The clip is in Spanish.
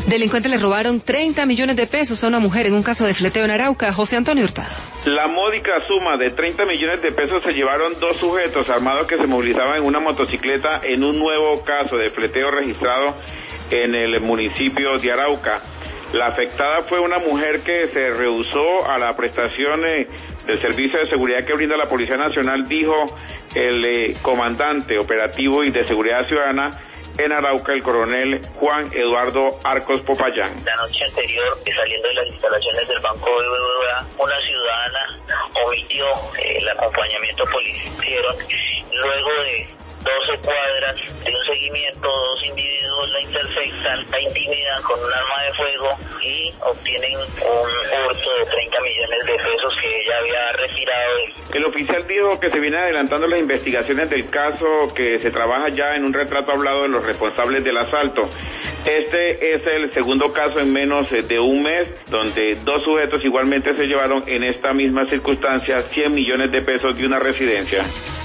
Delincuentes le robaron 30 millones de pesos a una mujer en un caso de fleteo en Arauca. José Antonio Hurtado. La módica suma de 30 millones de pesos se llevaron dos sujetos armados que se movilizaban en una motocicleta en un nuevo caso de fleteo registrado en el municipio de Arauca. La afectada fue una mujer que se rehusó a la prestación del servicio de seguridad que brinda la Policía Nacional, dijo el comandante operativo y de seguridad ciudadana en Arauca, el coronel Juan Eduardo Arcos Popayán. La noche anterior, saliendo de las instalaciones del Banco de BBVA, una ciudadana omitió el acompañamiento policiero. Luego de 12 cuadras de un seguimiento, dos individuos la interceptan, la intimidan con un arma de fuego y obtienen un hurto de 30 millones de pesos que ella había retirado. El oficial dijo que se vienen adelantando las investigaciones del caso, que se trabaja ya en un retrato hablado de los responsables del asalto. Este es el segundo caso en menos de un mes, donde dos sujetos igualmente se llevaron en esta misma circunstancia 100 millones de pesos de una residencia.